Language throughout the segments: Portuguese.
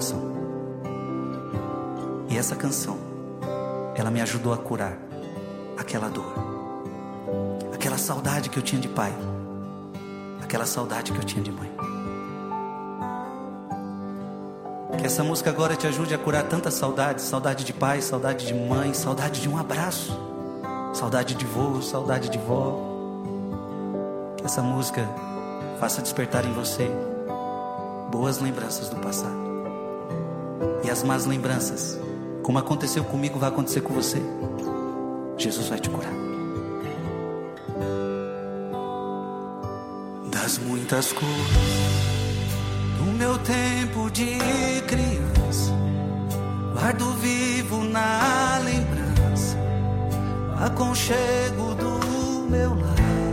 coração. E essa canção, ela me ajudou a curar aquela dor, aquela saudade que eu tinha de pai, aquela saudade que eu tinha de mãe. Que essa música agora te ajude a curar tantas saudades. Saudade de pai, saudade de mãe, saudade de um abraço, saudade de vô, saudade de vó. Que essa música faça despertar em você boas lembranças do passado. E as más lembranças, como aconteceu comigo, vai acontecer com você. Jesus vai te curar. Das muitas cores do meu tempo de criança, guardo vivo na lembrança o aconchego do meu lar.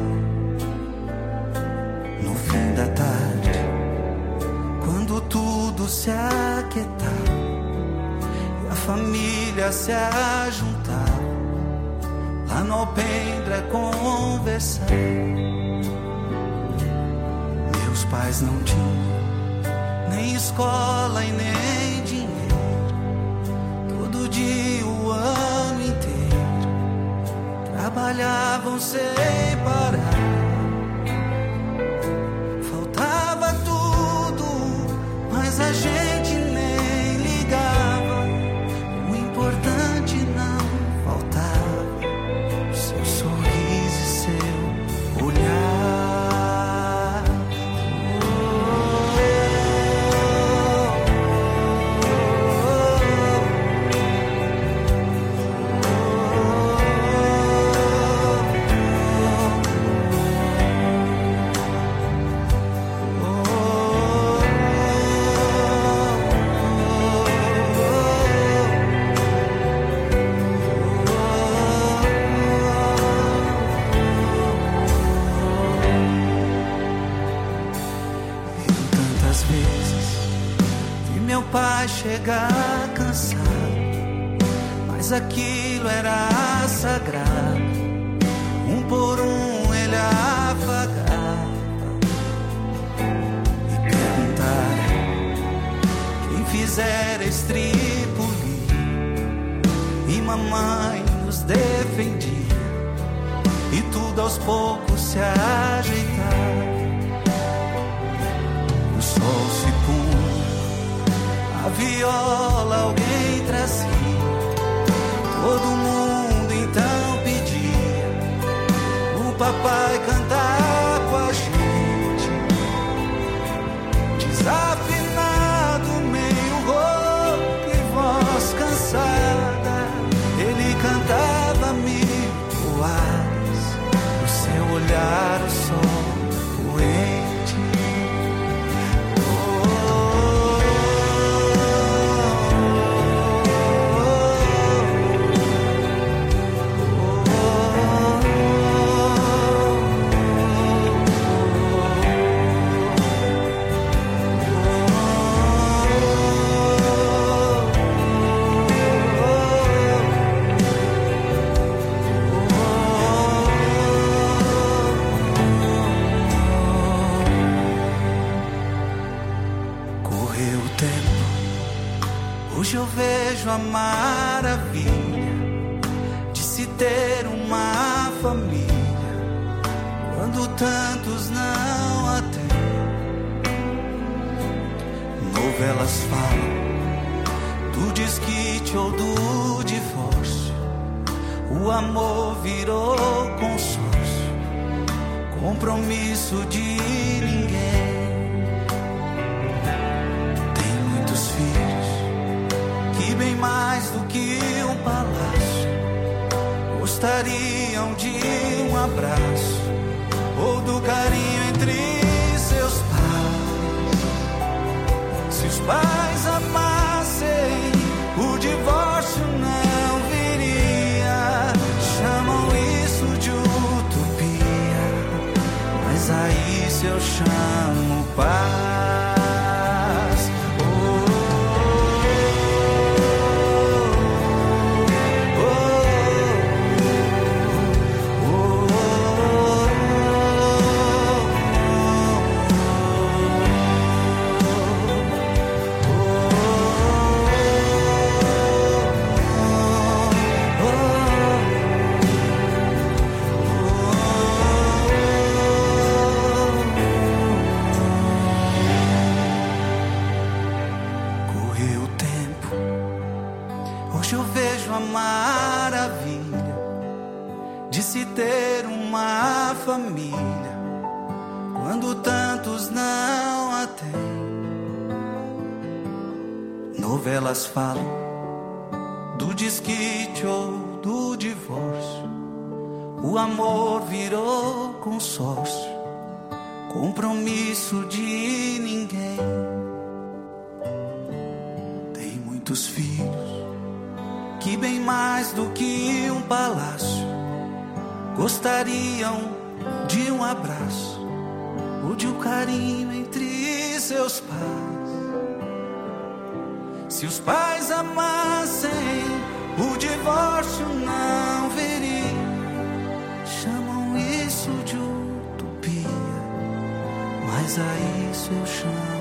No fim da tarde, quando tudo se aquietar e a família se ajuntar, lá no alpendre a conversar. Meus pais não tinham nem escola e nem dinheiro, todo dia, o ano inteiro, trabalhavam sem parar. Faltava tudo, mas a gente nem ligava. O importante não faltava, seu sorriso e seu olhar. Chegar cansado, mas aquilo era sagrado. Um por um ele afagava e perguntara quem fizera estripulir. E mamãe nos defendia e tudo aos poucos se ajeitava. O sol se punha, a viola alguém trazia, todo mundo então pedia o papai cantar com a gente. Desafinado, meio rouco e voz cansada, ele cantava mil poadas, no seu olhar o sol poente. Hoje eu vejo a maravilha de se ter uma família, quando tantos não a têm. Novelas falam do desquite ou do divórcio, o amor virou consórcio, compromisso de ninguém. Tem muitos filhos que, bem mais do que um palácio, gostariam de um abraço ou do carinho entre seus pais. Se os pais amassem, o divórcio não viria. Chamam isso de utopia, mas aí se eu chamo paz. a maravilha de se ter uma família quando tantos não a têm. Novelas falam do desquite ou do divórcio. O amor virou consórcio, compromisso de ninguém. Tem muitos filhos que, bem mais do que um palácio, gostariam de um abraço ou de um carinho entre seus pais. Se os pais amassem, o divórcio não viria. Chamam isso de utopia, mas a isso eu chamo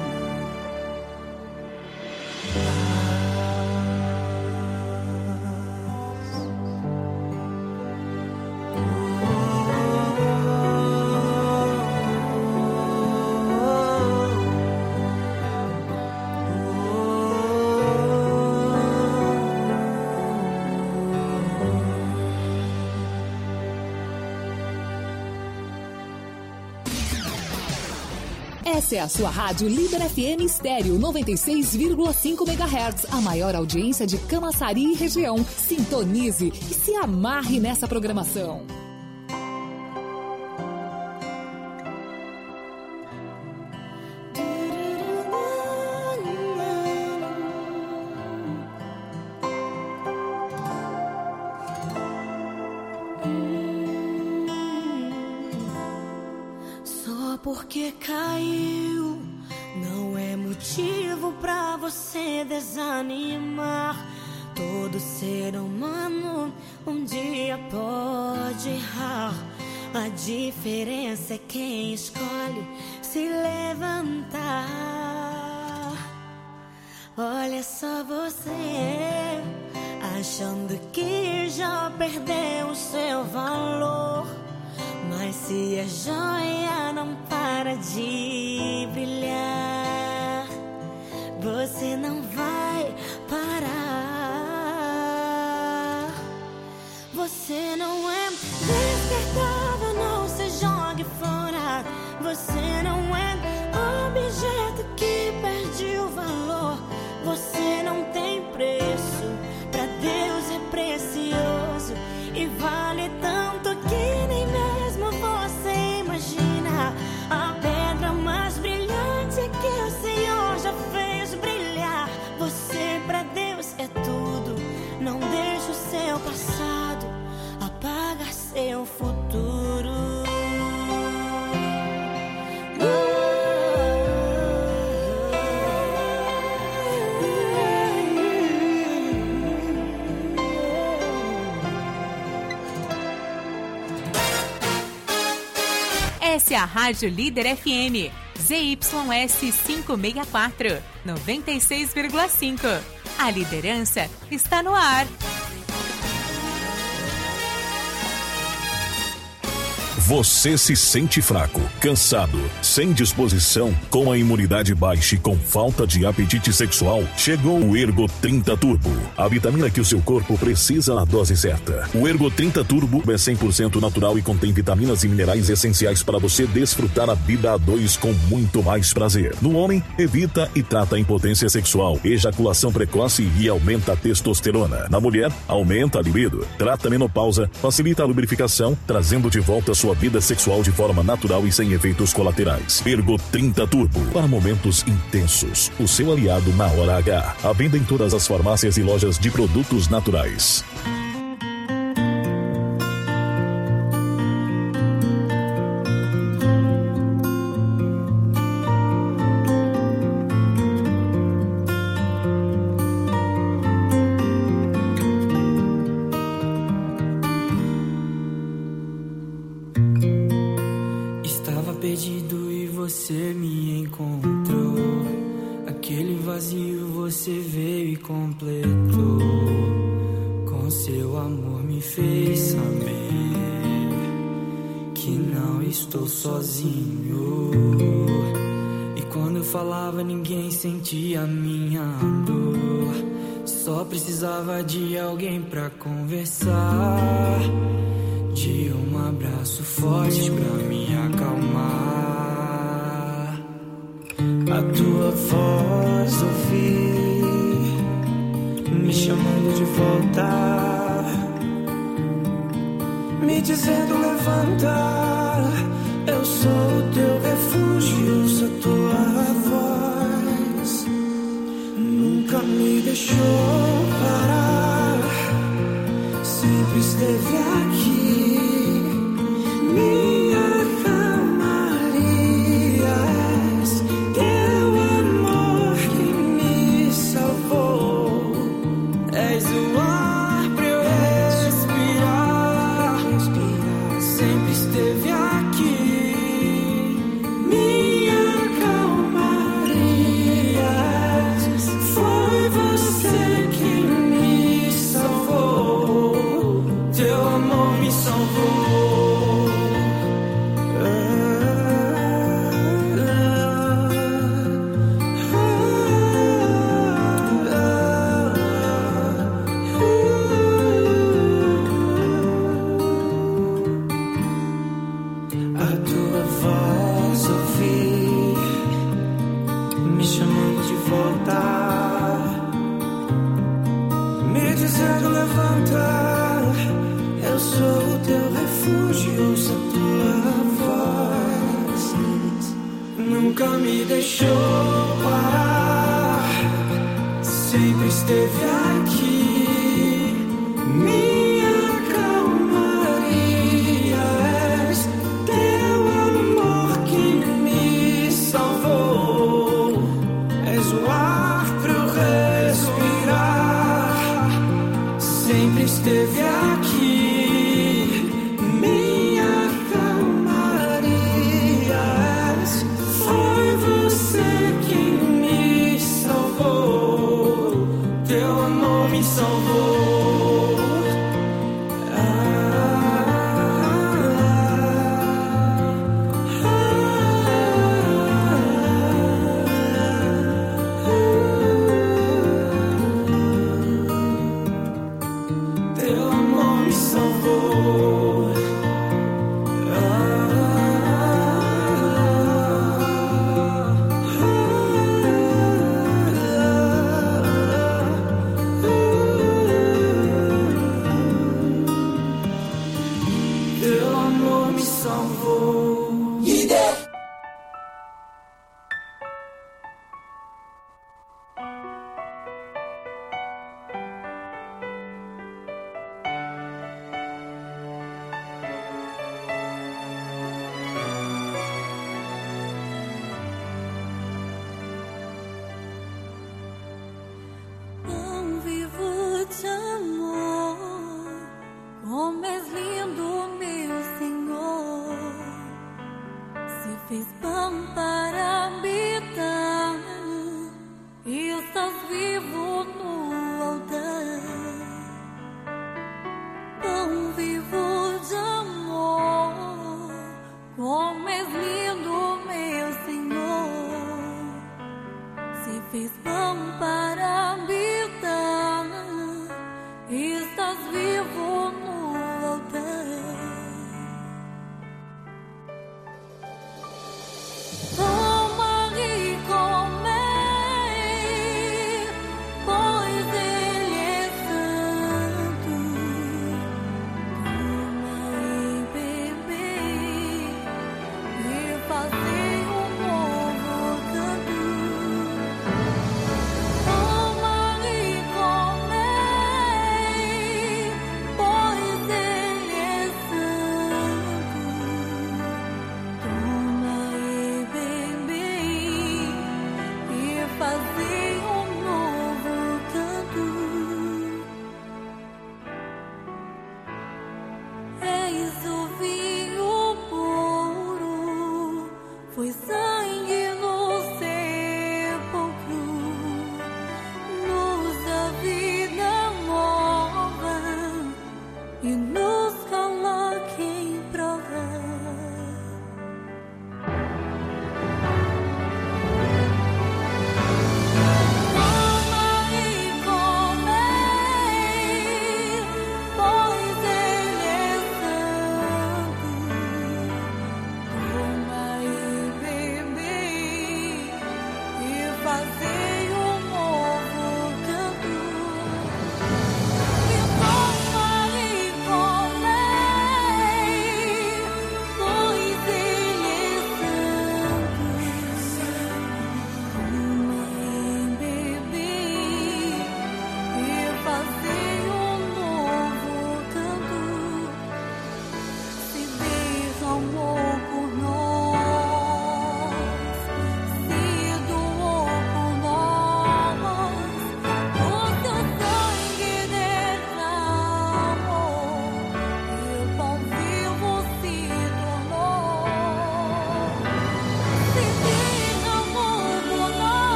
Essa é a sua rádio Líder FM Estéreo 96,5 MHz, a maior audiência de Camaçari e região. Sintonize e se amarre nessa programação. Porque caiu não é motivo pra você desanimar. Todo ser humano um dia pode errar. A diferença é quem escolhe se levantar. Olha só você, achando que já perdeu o seu valor. Mas se a joia não para de brilhar, você não vai parar. Você não é descartável, não se jogue fora. Você não é objeto que perde o valor. Você não tem preço, pra Deus é precioso e vale tanto que nem mesmo você imagina. A pedra mais brilhante é que o Senhor já fez brilhar. Você pra Deus é tudo, não deixe o seu passado apagar seu futuro. Essa é a Rádio Líder FM, ZYS 564, 96,5. A liderança está no ar. Você se sente fraco, cansado, sem disposição, com a imunidade baixa e com falta de apetite sexual? Chegou o Ergo 30 Turbo, a vitamina que o seu corpo precisa na dose certa. O Ergo 30 Turbo é 100% natural e contém vitaminas e minerais essenciais para você desfrutar a vida a dois com muito mais prazer. No homem, evita e trata a impotência sexual, ejaculação precoce e aumenta a testosterona. Na mulher, aumenta a libido, trata a menopausa, facilita a lubrificação, trazendo de volta a sua vida sexual de forma natural e sem efeitos colaterais. Ergo 30 Turbo, para momentos intensos. O seu aliado na hora H. À venda em todas as farmácias e lojas de produtos naturais. Só precisava de alguém pra conversar, de um abraço forte pra me acalmar. A tua voz ouvi, me chamando de volta, me dizendo levanta. Eu sou o teu refúgio, ouço a tua voz. Nunca me deixou parar, sempre esteve aqui. Minha calmaria, és teu amor que me salvou. És o ar pra eu respirar, sempre esteve aqui. Minha calmaria, foi você quem me salvou. Teu amor me salvou. A tua voz ouvi, me chamando de volta, me dizendo levanta. Eu sou o teu refúgio, ouço a tua voz. Nunca me deixou parar, sempre esteve aqui. Minha calmaria, és teu amor que me salvou. És o ar pra eu respirar, sempre esteve aqui. Minha calmaria, foi você quem me salvou. Teu amor me salvou. Teu amor me salvou.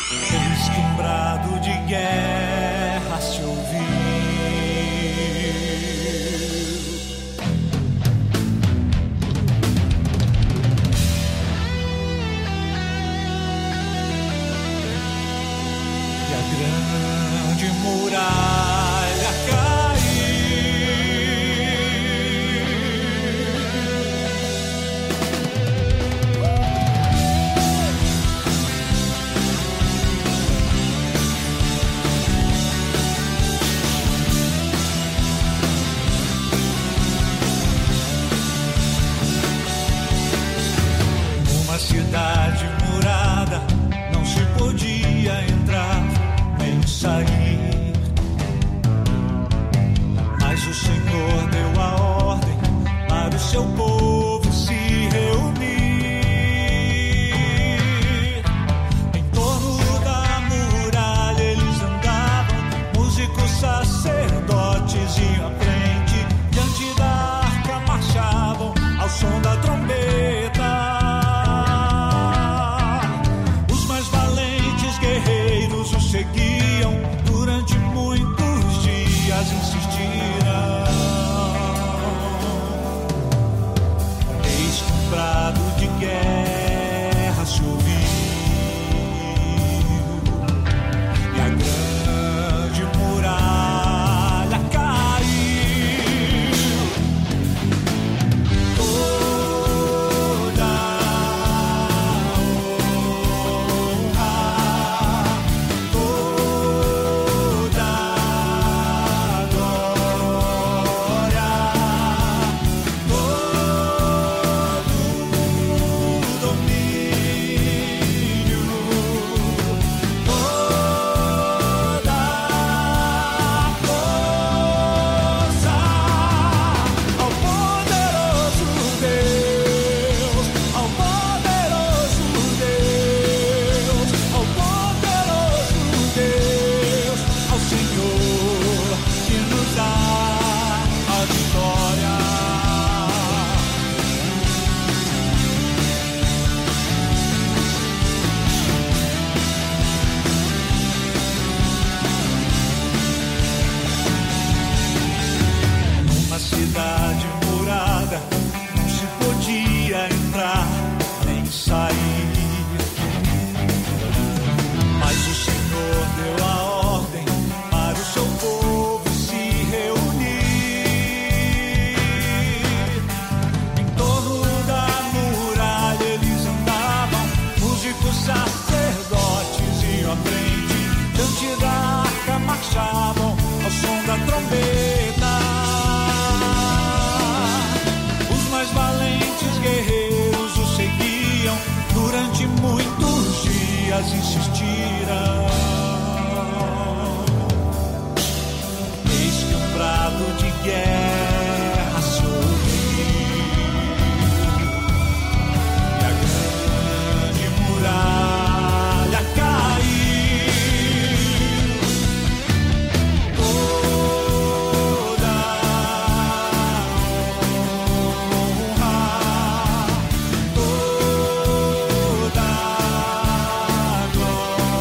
Eis que um brado de guerra se ouviu. E a grande muralha caiu. Numa cidade murada não se podia entrar nem sair, mas o Senhor deu a ordem para o seu povo se reunir. Em torno da muralha eles andavam, músicos, sacerdotes iam à frente, diante da arca marchavam ao som da trombeta. Os mais valentes guerreiros o seguiam, durante muitos dias insistiram. Eis que um brado de guerra se ouviu, e a grande muralha caiu. Toda honra, toda glória, todo domínio, toda força ao poderoso Deus, ao poderoso Deus, ao poderoso Deus, ao Senhor que nos dá a vitória. Numa cidade murada não se podia entrar nem sair, mas o Senhor deu a ordem para o seu povo se reunir. Em torno da muralha eles andavam, músicos, sacerdotes iam à frente, diante da arca marchavam ao som da trombeta. Os mais valentes guerreiros o seguiam, durante muitos dias insistiram. Eis que um brado de guerra se ouviu, e a grande muralha caiu. Toda honra, toda glória,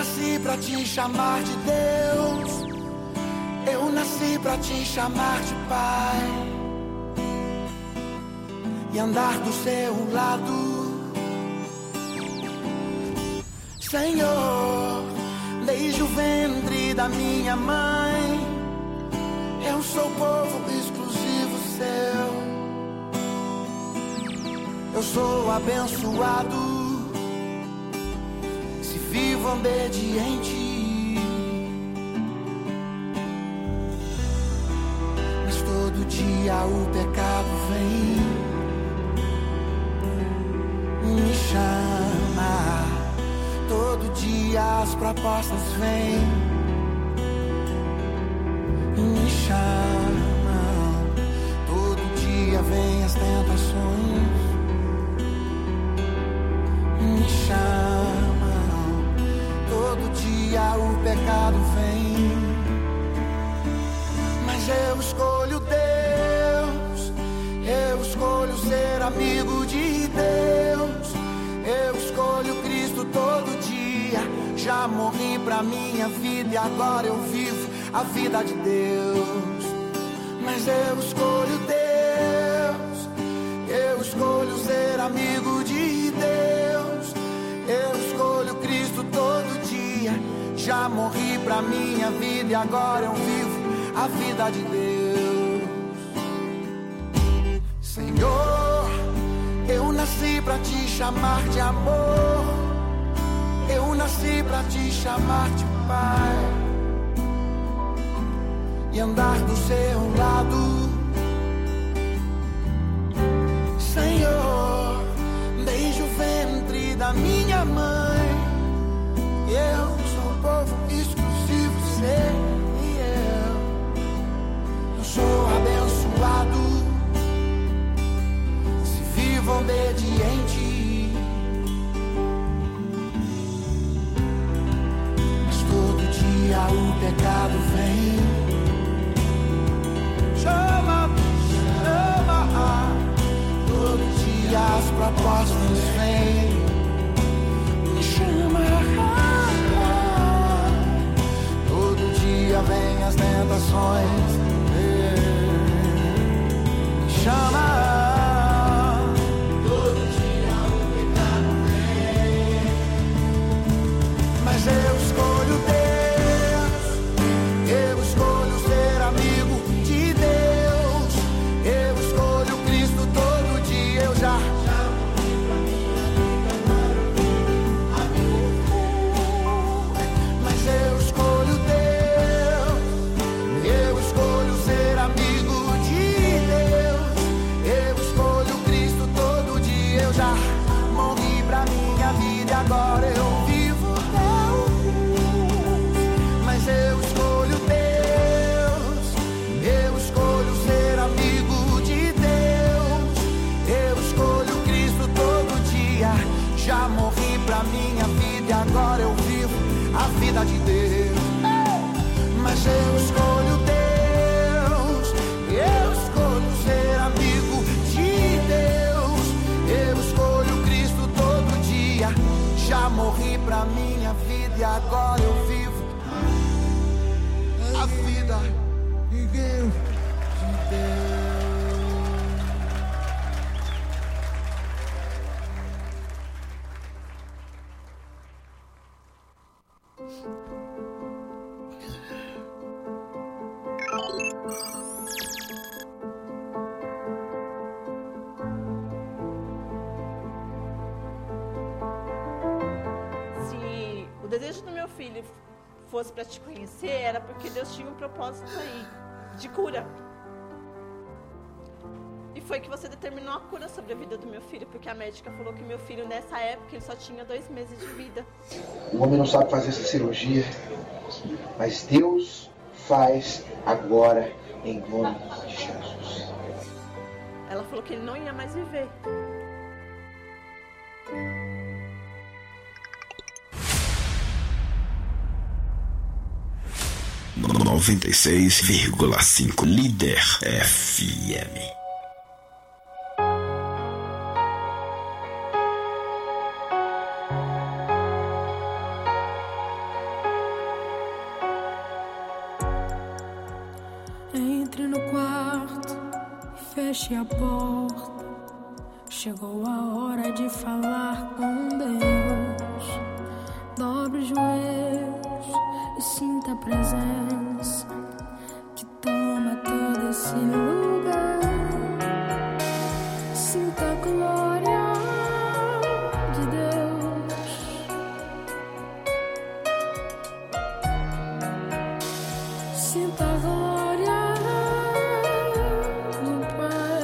nasci pra te chamar de Deus. Eu nasci pra te chamar de Pai e andar do seu lado. Senhor, desde o ventre da minha mãe, eu sou povo exclusivo seu. Eu sou abençoado se vivo obediente. Mas todo dia o pecado vem, me chama. Todo dia as propostas vêm, me chamam. Todo dia vem as tentações, me chamam. Todo dia o pecado vem, mas eu escolho Deus. Eu escolho ser amigo de Deus. Eu escolho Cristo todo dia. Já morri pra minha vida e agora eu vivo a vida de Deus. Mas eu escolho Deus. Eu escolho ser amigo de Deus. Eu escolho Cristo todo dia. Já morri pra minha vida e agora eu vivo a vida de Deus. Senhor, eu nasci pra te chamar de amor. Eu nasci pra te chamar de Pai e andar do seu lado. Senhor, desde o ventre da minha mãe, eu sou povo exclusivo seu. Eu sou abençoado se vivo obediente. O pecado vem, chama, chama. Todo dia as propostas vêm, me chama. Todo dia vem as tentações, me chama. Todo dia o pecado vem, mas eu escolho Deus. Agora eu vivo Deus, mas eu escolho Deus. Eu escolho ser amigo de Deus. Eu escolho Cristo todo dia. Já morri pra minha vida e agora eu vivo a vida de Deus. Mas eu escolho Deus. Eu escolho ser amigo de Deus. Eu escolho Cristo todo dia. Já morri pra minha vida e agora eu vivo a vida de Deus. O desejo do meu filho fosse para te conhecer, era porque Deus tinha um propósito aí, de cura. E foi que você determinou a cura sobre a vida do meu filho, porque a médica falou que meu filho, nessa época, ele só tinha 2 meses de vida. O homem não sabe fazer essa cirurgia, mas Deus faz agora, em nome de Jesus. Ela falou que ele não ia mais viver. No 96,5 Líder FM. feche a porta. Chegou a hora de falar com Deus. Dobre os joelhos e sinta a presença que toma todo esse lugar. Sinta a glória de Deus. Sinta a glória do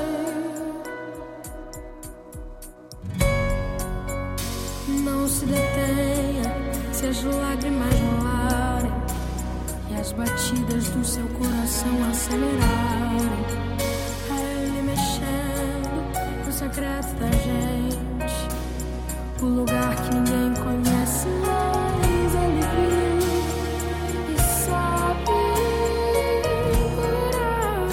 Pai. Não se detenha se as lágrimas rolarem e as batidas do seu coração acelerarem. É Ele mexendo no secreto da gente, o lugar que ninguém conhece, mas Ele viu e sabe curar.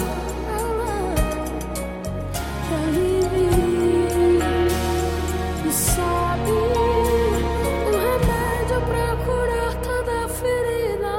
Ele viu e sabe o remédio pra curar toda ferida.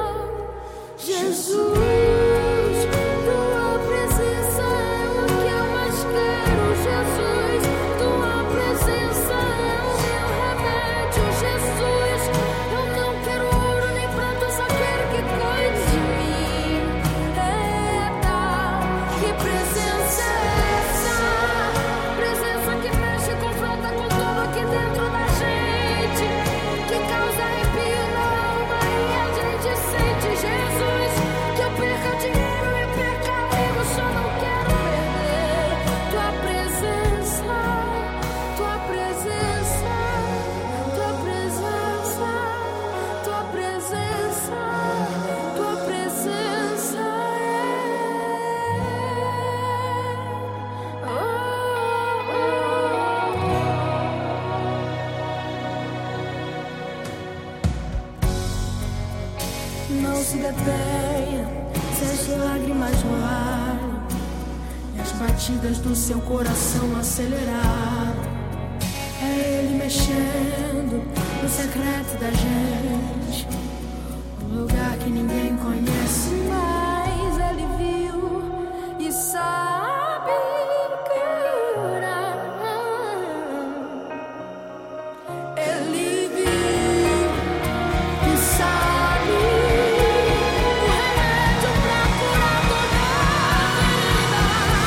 Jesus, tua presença é o que eu mais quero. Jesus, tua presença é o meu remédio. Jesus, eu não quero ouro nem pranto, só quero que cuide de mim. Eita, que presença é essa? Presença que mexe e confronta com tudo aqui dentro da gente, que causa arrepio na alma e a gente sente. Jesus, que eu perca dinheiro e perca amigos, só não quero perder tua presença, tua presença, tua presença, tua presença, tua presença Não se detenha se as lágrimas rolarem e as batidas do seu coração acelerarem. É Ele mexendo no secreto da gente, um lugar que ninguém conhece, mas Ele viu e sabe curar. Ele viu e sabe o remédio pra curar toda ferida.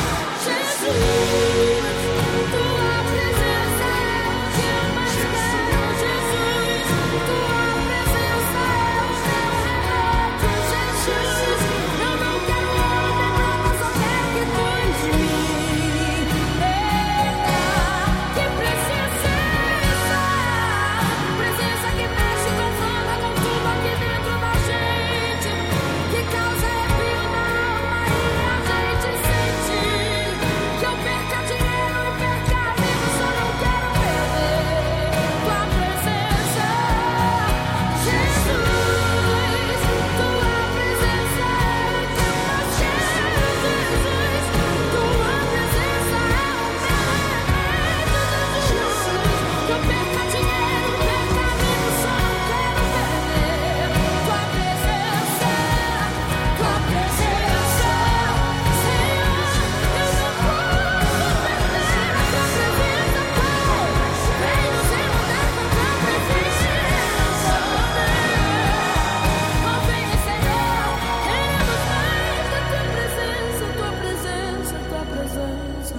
Jesus, tua presença é o que eu mais quero. Jesus, tua presença é o meu remédio. Jesus, eu não quero ouro nem prata, só quero que cuide de mim. Eita, que presença é essa? Presença que mexe e confronta com tudo aqui dentro da gente, que causa arrepio na alma e a gente sente. Que eu perca dinheiro e perca amigos, só não quero perder tua presença. Jesus, tua presença é o que eu mais quero. Jesus, tua presença é o meu remédio. Jesus, que eu perca dinheiro e perca amigos, só não quero perder tua presença, tua presença. Senhor, eu não posso perder a tua presença, Pai. Vem nos inundar com tua presença. Oh, vem, Senhor, queremos mais da tua presença, tua presença, tua presença.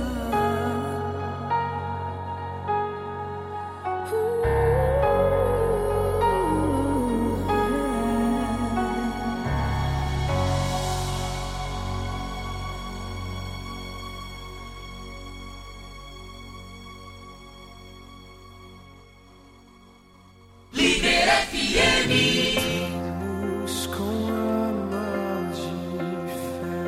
Líder FM. Vamos com a mão de fé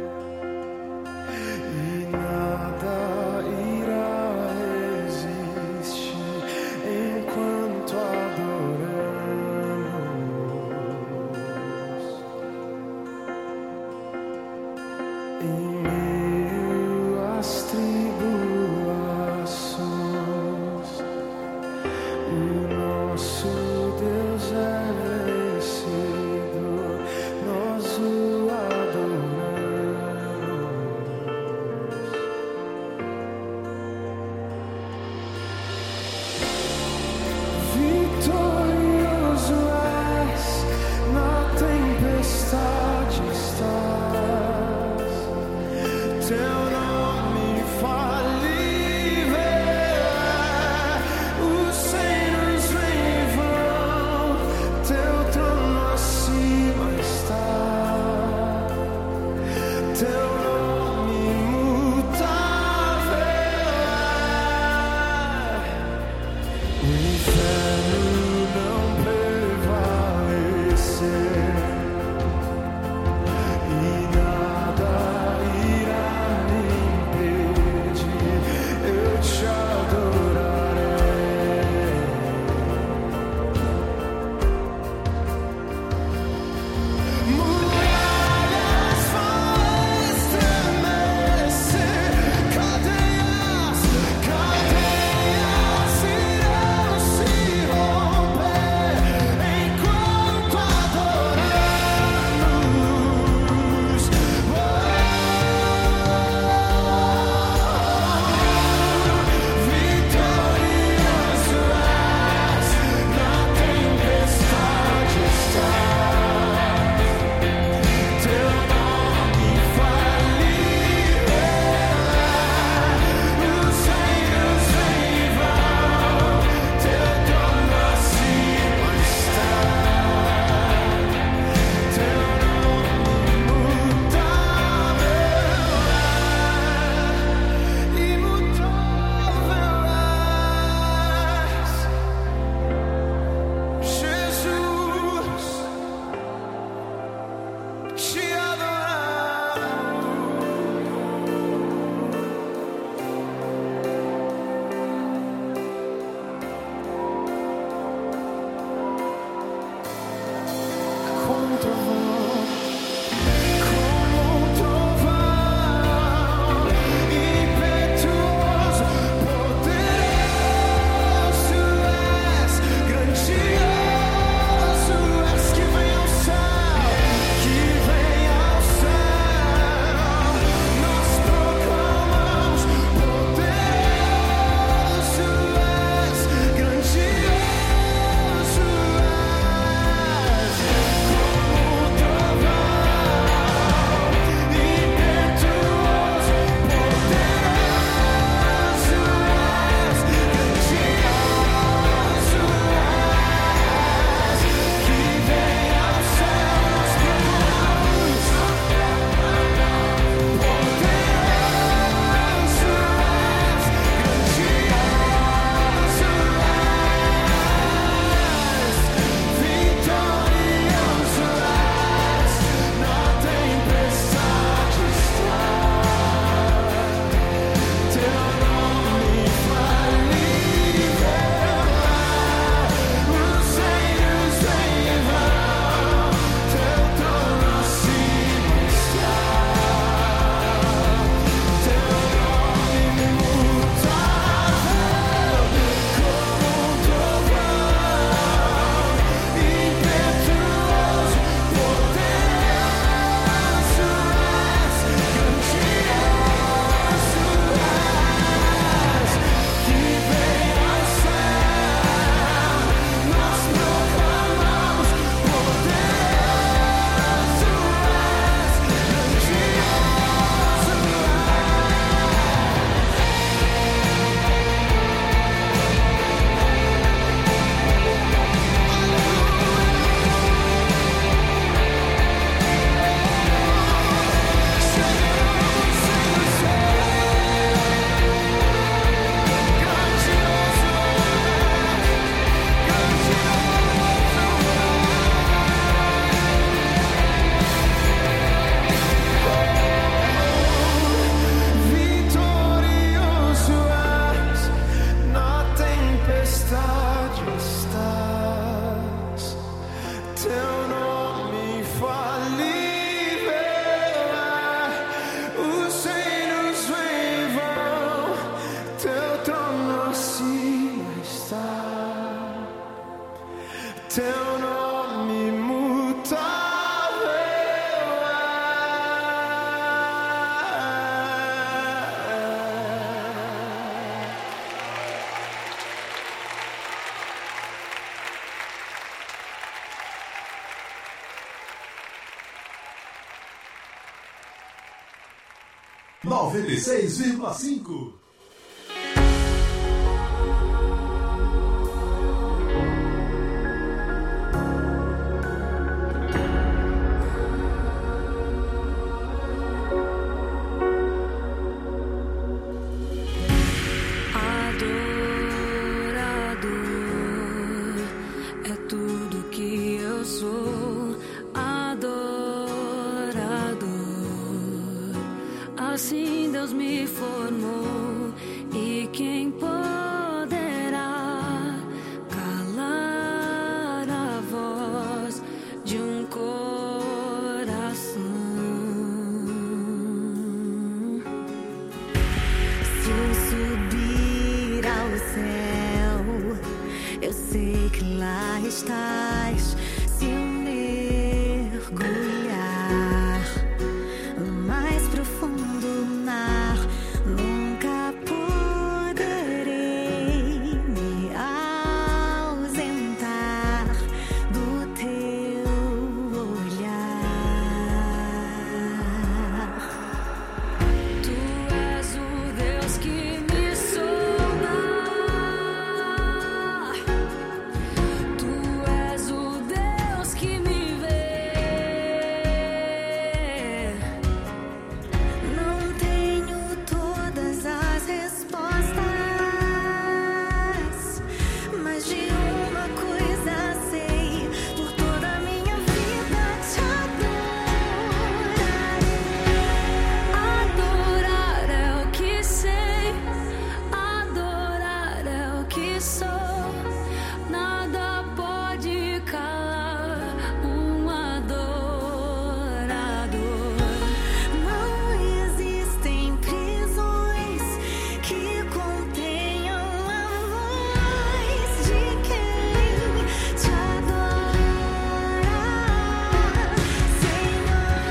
e nada irá resistir enquanto adoramos. Em meio às tribulações, o nosso Deus é 96,5. estás. Se eu mergulhar no mais profundo mar, nunca poderei me ausentar do teu olhar. Tu és o Deus que me sonda. Tu és o Deus que me vê. Não tenho todas as respostas, mas de uma coisa sei: por toda a minha vida te adorarei. Adorar é o que sei, adorar é o que sou. Nada pode calar um adorador. Não existem prisões que contenham a voz de quem te adora, Senhor.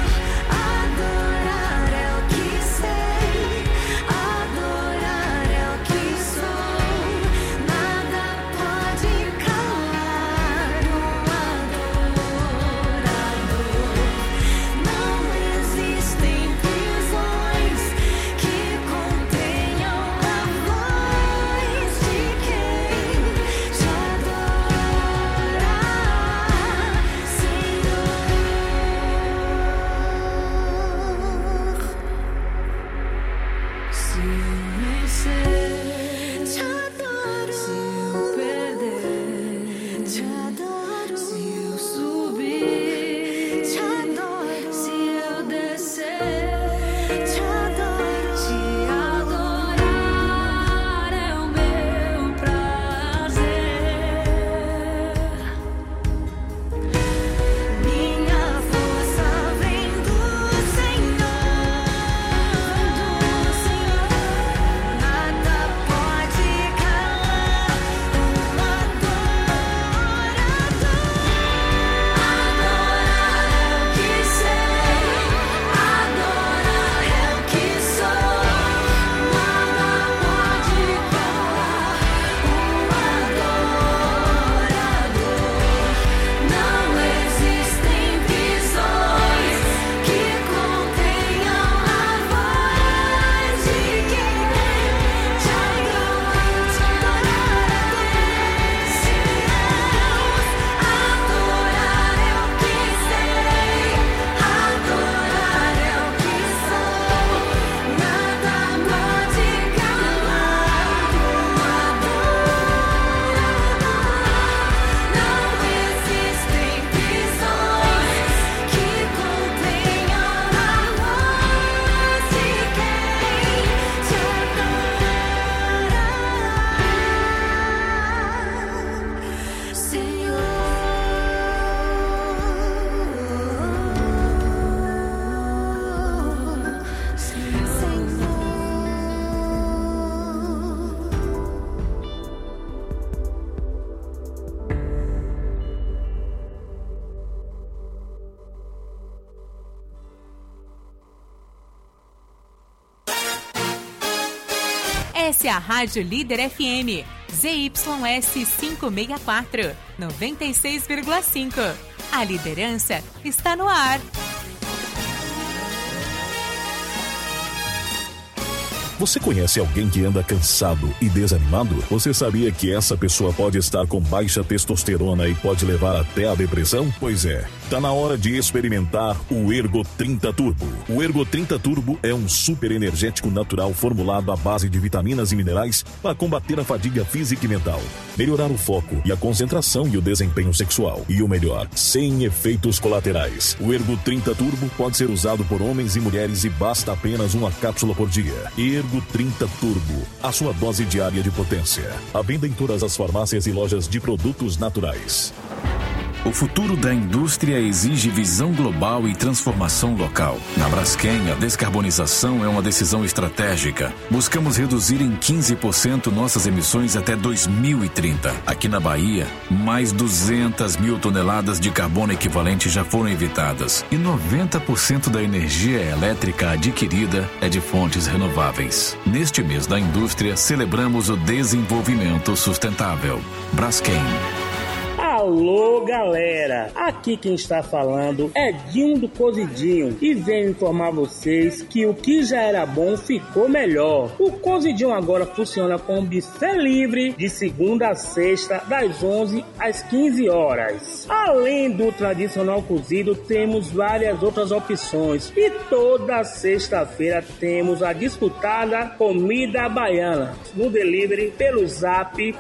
Adorar é o que sei, adorar é o que sou. Nada pode calar um adorador. Não existem prisões que contenham a voz de quem te adora, Senhor. Se eu vencer, te adoro. Se eu perder, te adoro. Se eu subir, te adoro. Se eu descer, te adoro. Te adorar é o meu prazer. Minha força vem do Senhor, nada pode calar um adorador. Adorar é o que sei, adorar é o que sou. Nada pode calar um adorador. Não existem prisões que contenham a voz de quem te adora, Adorar é o que sei, adorar é o que sou. Nada pode calar um adorador. Não existem prisões que contenham a voz de quem te adora, Senhor. Essa é a Rádio Líder FM, ZYS 564, 96,5. A liderança está no ar. Você conhece alguém que anda cansado e desanimado? Você sabia que essa pessoa pode estar com baixa testosterona e pode levar até a depressão? Pois é, tá na hora de experimentar o Ergo 30 Turbo. O Ergo 30 Turbo é um super energético natural formulado à base de vitaminas e minerais para combater a fadiga física e mental, melhorar o foco e a concentração e o desempenho sexual. E o melhor, sem efeitos colaterais. O Ergo 30 Turbo pode ser usado por homens e mulheres e basta apenas uma cápsula por dia. Ergo 30 Turbo, a sua dose diária de potência. À venda em todas as farmácias e lojas de produtos naturais. O futuro da indústria exige visão global e transformação local. Na Braskem, a descarbonização é uma decisão estratégica. Buscamos reduzir em 15% nossas emissões até 2030. Aqui na Bahia, mais 200 mil toneladas de carbono equivalente já foram evitadas. E 90% da energia elétrica adquirida é de fontes renováveis. Neste mês da indústria, celebramos o desenvolvimento sustentável. Braskem. Alô, galera! Aqui quem está falando é Dinho do Cozidinho e venho informar vocês que o que já era bom ficou melhor. O Cozidinho agora funciona com buffet livre de segunda a sexta, das 11 às 15 horas. Além do tradicional cozido, temos várias outras opções e toda sexta-feira temos a disputada comida baiana no delivery pelo zap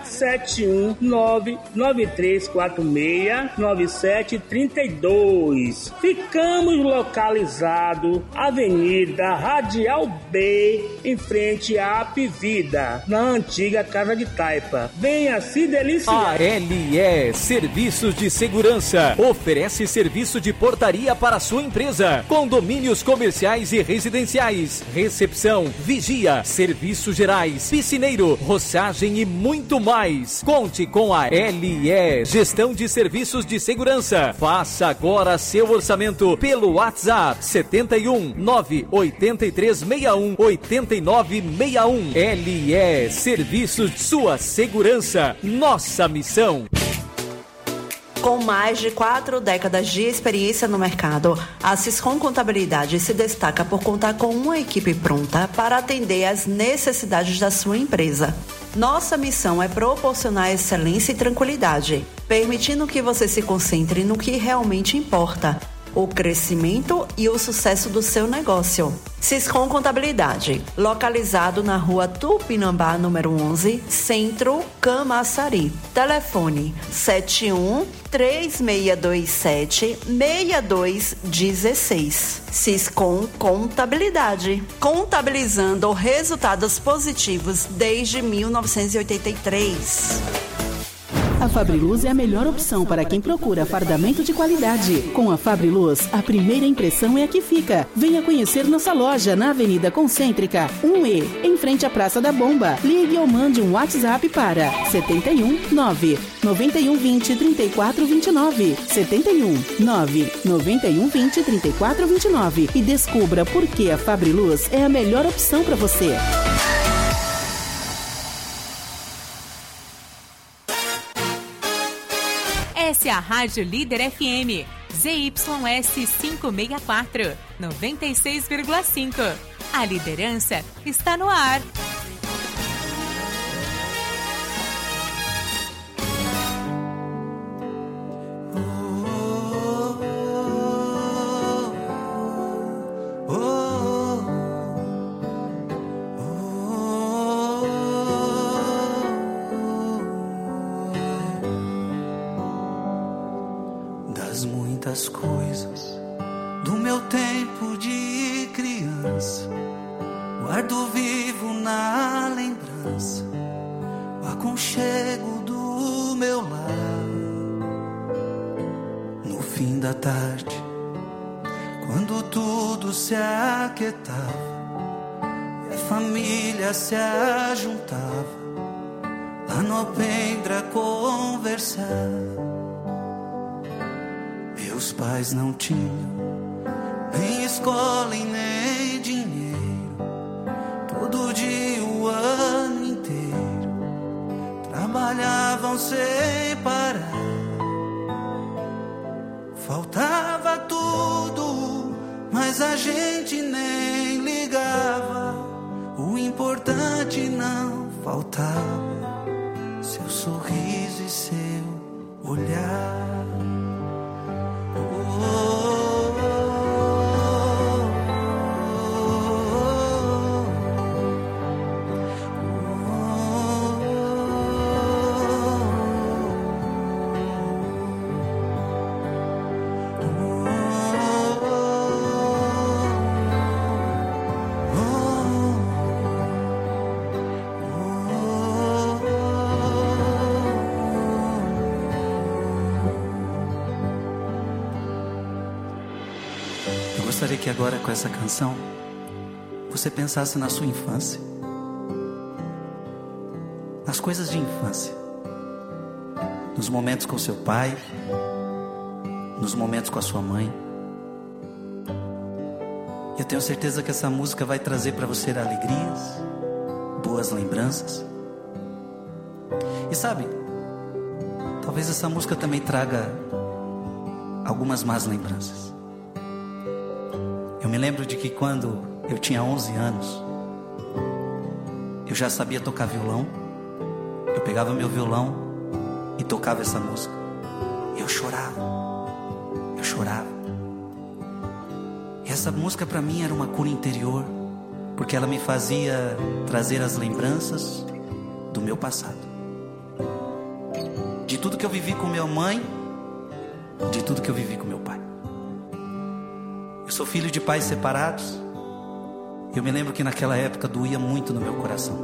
71993469732. Ficamos localizados Avenida Radial B, em frente à Apivida, na antiga Casa de Taipa. Venha se deliciar. ALE Serviços de Segurança oferece serviço de portaria para sua empresa, condomínios comerciais e residenciais, recepção, vigia, serviços gerais, piscineiro, roçagem e muito mais. Conte com a ALE Gestão de Serviços de Segurança. Faça agora seu orçamento pelo WhatsApp 71 98361 8961. LE Serviços, sua segurança, nossa missão. Com mais de 4 décadas de experiência no mercado, a Siscom Contabilidade se destaca por contar com uma equipe pronta para atender às necessidades da sua empresa. Nossa missão é proporcionar excelência e tranquilidade, permitindo que você se concentre no que realmente importa: o crescimento e o sucesso do seu negócio. Siscom Contabilidade, localizado na rua Tupinambá, número 11, Centro, Camaçari. Telefone 71-3627-6216. Siscom Contabilidade, contabilizando resultados positivos desde 1983. A Fabriluz é a melhor opção para quem procura fardamento de qualidade. Com a Fabriluz, a primeira impressão é a que fica. Venha conhecer nossa loja na Avenida Concêntrica, 1E, em frente à Praça da Bomba. Ligue ou mande um WhatsApp para 71 9 9120 3429. 71 9 9120 3429 e descubra por que a Fabriluz é a melhor opção para você. Essa é a Rádio Líder FM, ZYS 564, 96,5. A liderança está no ar. Muitas coisas do meu tempo de criança, guardo vivo na lembrança o aconchego do meu lar. No fim da tarde, quando tudo se aquietava e a família se ajuntava lá no alpendre a conversar. Meus pais não tinham nem escola e nem dinheiro. Todo dia, o ano inteiro, trabalhavam sem parar. Faltava tudo, mas a gente nem ligava. O importante não faltava: seu sorriso e seu olhar. gostaria que agora com essa canção você pensasse na sua infância, nas coisas de infância, nos momentos com seu pai, nos momentos com a sua mãe. Eu tenho certeza que essa música vai trazer para você alegrias, boas lembranças. E sabe, talvez essa música também traga algumas más lembranças. Eu me lembro de que quando eu tinha 11 anos, eu já sabia tocar violão. Eu pegava meu violão e tocava essa música. Eu chorava. E essa música para mim era uma cura interior, porque ela me fazia trazer as lembranças do meu passado, de tudo que eu vivi com minha mãe, de tudo que eu vivi com meu pai. Eu sou filho de pais separados. Eu me lembro que naquela época doía muito no meu coração.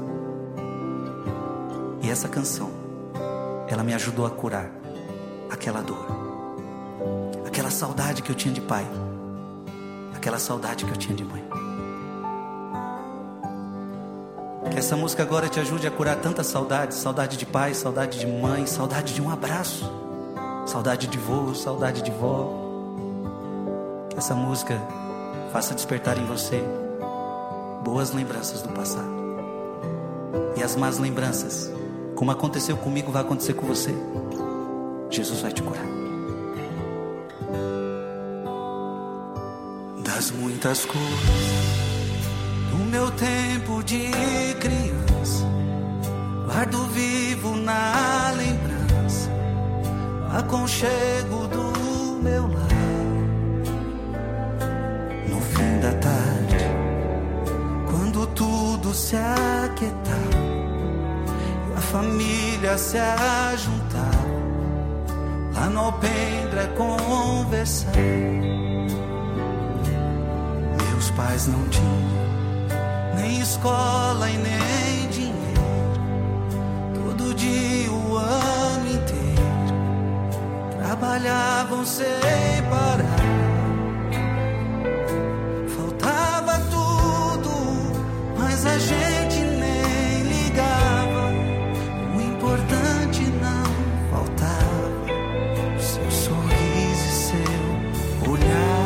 E essa canção, ela me ajudou a curar aquela dor, aquela saudade que eu tinha de pai, aquela saudade que eu tinha de mãe. Que essa música agora te ajude a curar tanta saudade. Saudade de pai, saudade de mãe, saudade de um abraço, saudade de vô, saudade de vó. Que essa música faça despertar em você boas lembranças do passado. E as más lembranças, como aconteceu comigo, vai acontecer com você. Jesus vai te curar. Das muitas coisas do meu tempo de criança, guardo vivo na lembrança o aconchego do meu lar. No fim da tarde, quando tudo se aquietar e a família se ajuntar, lá no alpendre conversar. Meus pais não tinham nem escola e nem dinheiro. Todo dia, o ano inteiro, trabalhavam sem parar. Faltava tudo, mas a gente nem ligava. O importante não faltava, seu sorriso e seu olhar.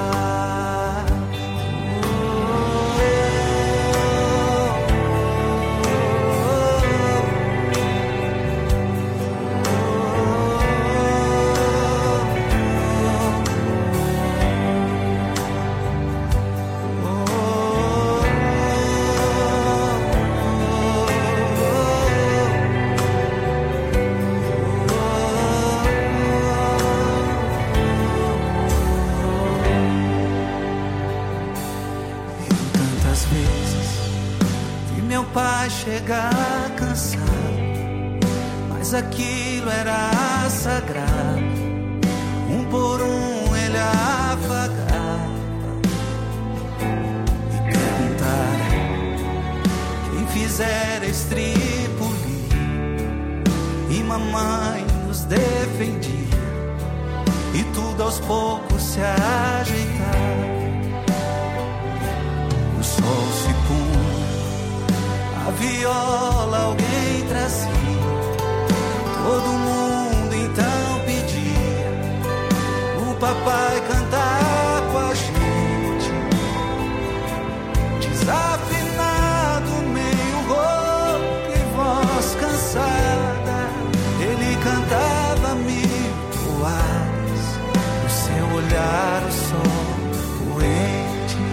Chegar cansado, mas aquilo era sagrado. Um por um ele afagava e perguntara quem fizera estripulia. E mamãe nos defendia e tudo aos poucos se ajeitava. O sol se punha, a viola alguém trazia, todo mundo então pedia o papai cantar com a gente. Desafinado, meio rouco e voz cansada, ele cantava mil toadas, no seu olhar o sol poente.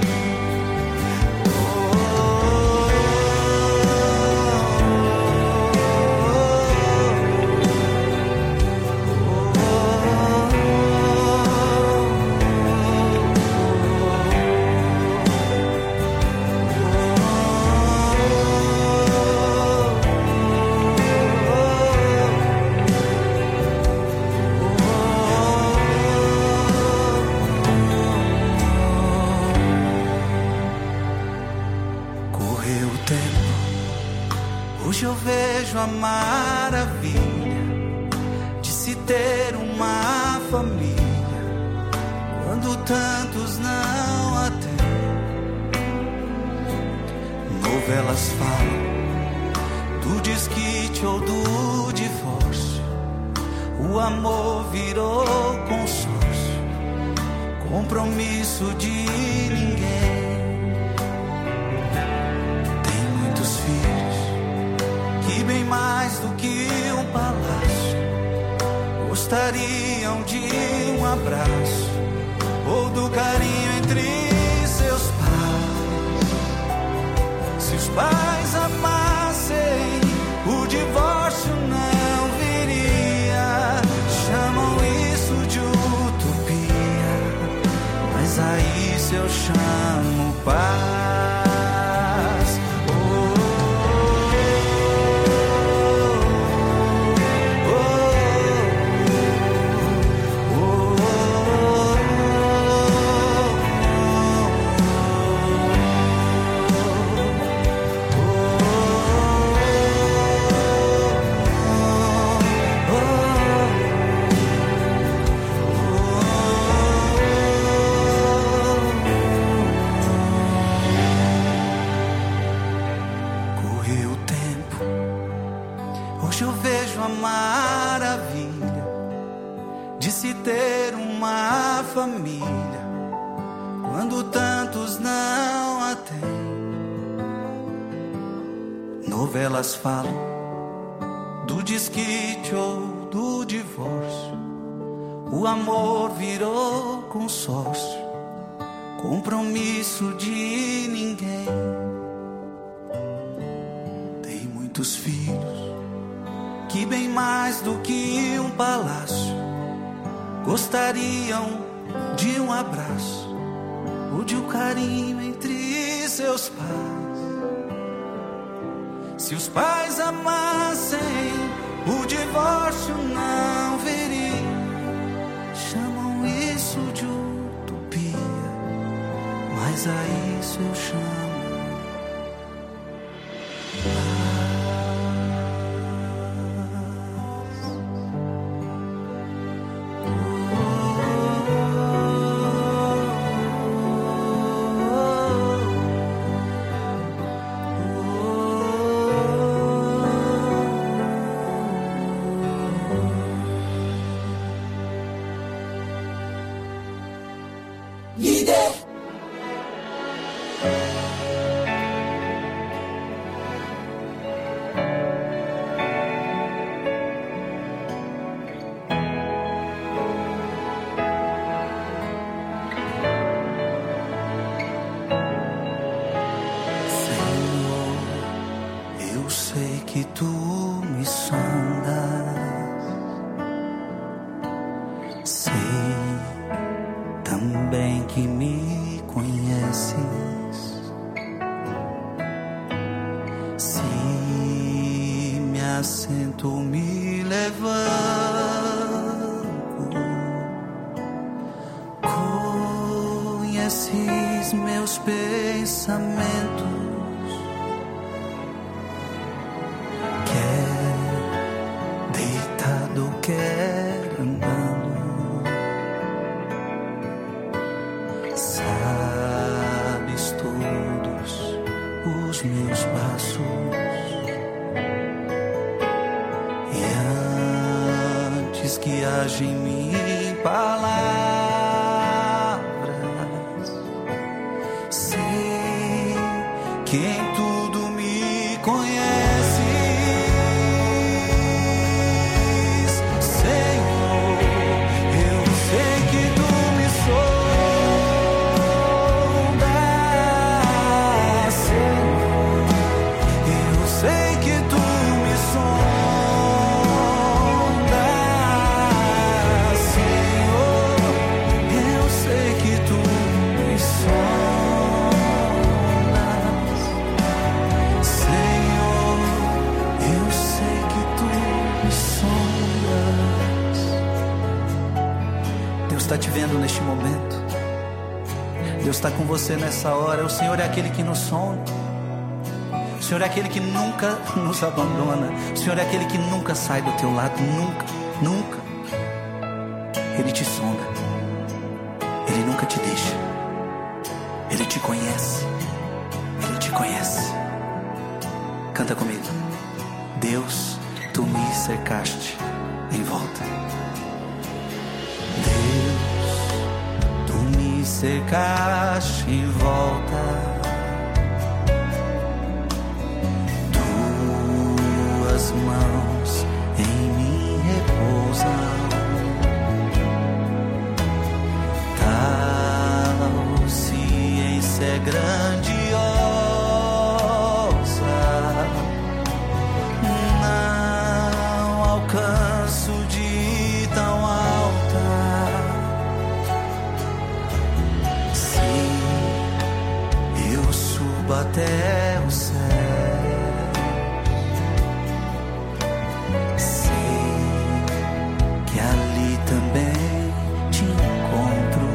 Hoje eu vejo a maravilha de se ter uma família, quando tantos não a Novelas falam do desquite ou do divórcio. O amor virou consórcio, compromisso de ninguém. Tem muitos filhos que, bem mais do que um palácio, gostariam de um abraço ou do carinho entre seus pais. Se os pais amassem, o divórcio não viria. Chamam isso de utopia, mas a isso eu chamo paz. Hoje eu vejo a maravilha de se ter uma família, quando tantos não a têm. Novelas falam do desquite ou do divórcio. O amor virou consórcio, compromisso de ninguém. Tem muitos filhos que, bem mais do que um palácio, gostariam de um abraço ou de um carinho entre seus pais. Se os pais amassem, o divórcio não viria. Chamam isso de utopia, mas a isso eu chamo. Está com você nessa hora. O Senhor é aquele que nos sonda. O Senhor é aquele que nunca nos abandona. O Senhor é aquele que nunca sai do teu lado. Nunca, nunca. Ele te sonda. Ele nunca te deixa. Ele te conhece. Ele te conhece. Canta comigo. Deus, tu me cercaste em volta. Deus, tu me cercaste em volta. Tuas mãos em mim repousam. Tal ciência é grandiosa, não alcanço de tão alta. Sim, eu subo até o céu. Sei que ali também te encontro.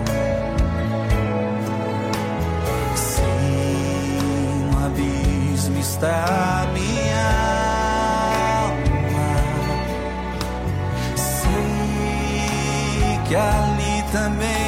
Sim, no abismo está minha alma. Sei que ali também